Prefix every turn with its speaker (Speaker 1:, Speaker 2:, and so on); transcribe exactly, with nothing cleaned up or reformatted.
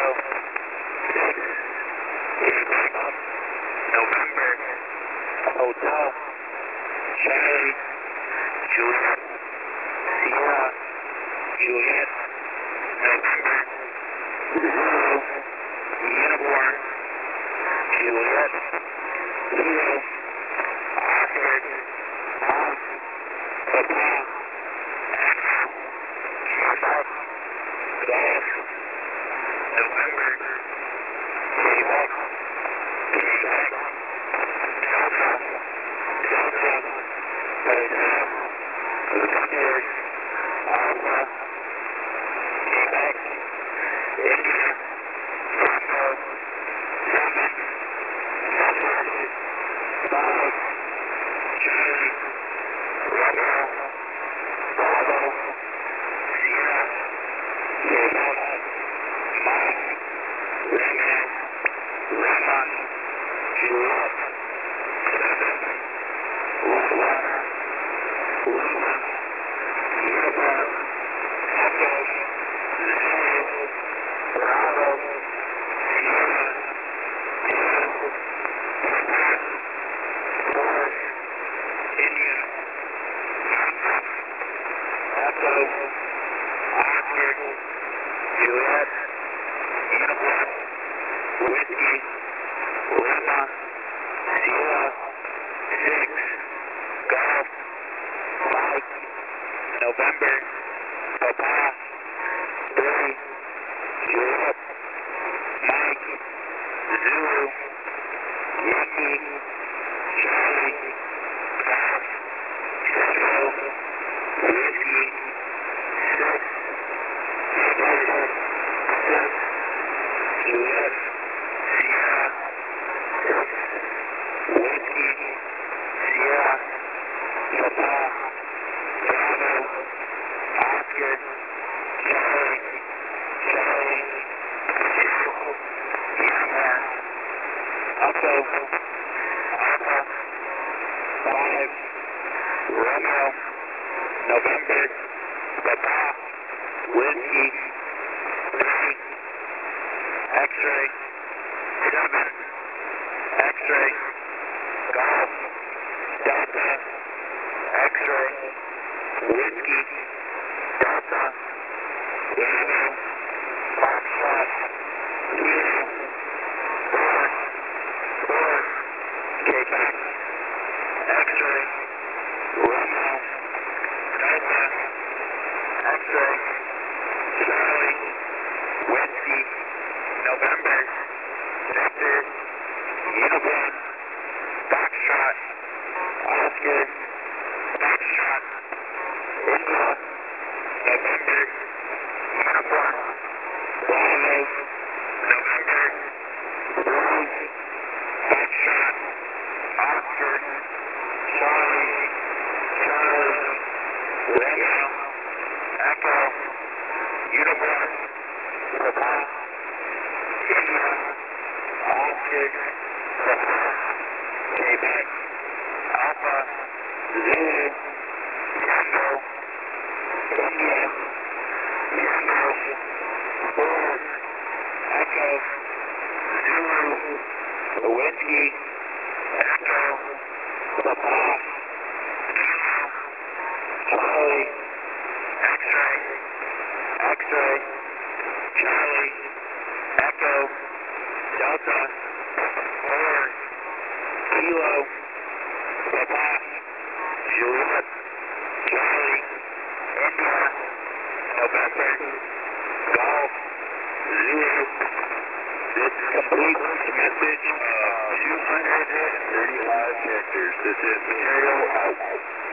Speaker 1: November, Hotel, Charlie, Juliet, Sierra, Juliet, November, Zulu, Uniform, Juliet, Zulu, Oscar, Tom, Papa, Echo, Quebec, Golf, November, Quebec, Quebec, Delta, Delta, Hotel, Victor, Alpha, Quebec, India, Bravo, seven, seven, five, Charlie, Romeo, Bravo, Sierra, Quebec, Mike, Romeo, Lima, Juliet, seven, Lima, Lima, Uniform, Echo, Zulu, Bravo, Sierra, two, Quebec, four, India, Yankee, Echo, Oscar, Juliet, Uniform, Whiskey, Lima, Sierra, six, Golf, Mike, November, Papa, three, Juliet, Mike, Zulu, Yankee, Charlie, Golf, Echo, Whiskey, six, November, six, Juliet, Sierra, six, Whiskey, Sierra, Papa, Bravo, Oscar, Charlie, Charlie, two, Uniform, Echo, Alpha, five, Romeo, November, Papa, Whiskey, three, X-ray, seven, X-ray, Golf, Delta, X-ray, Whiskey, Delta, Bravo, Foxtrot, Zulu, four, four, Quebec, X-ray, Romeo, Delta, X-ray, Charlie, Whiskey, November, Victor, Uniform, Foxtrot, Oscar, Foxtrot, India, November, Uniform, Bravo, November, Rose, Foxtrot, Oscar, Charlie, Charlie, Romeo, Echo, Uniform, Papa, India, Oscar, Papa, Quebec, Alpha, Zulu, Tango, India, Tango, four, Echo, Zulu, Whiskey, Echo, Papa, Kilo, Charlie, X-ray, X-ray, Charlie, Echo, Delta, four, Kilo, Papa, Juliet, Charlie, India, November, Golf, Zulu. This completes the message of two hundred thirty-five characters. This is material out.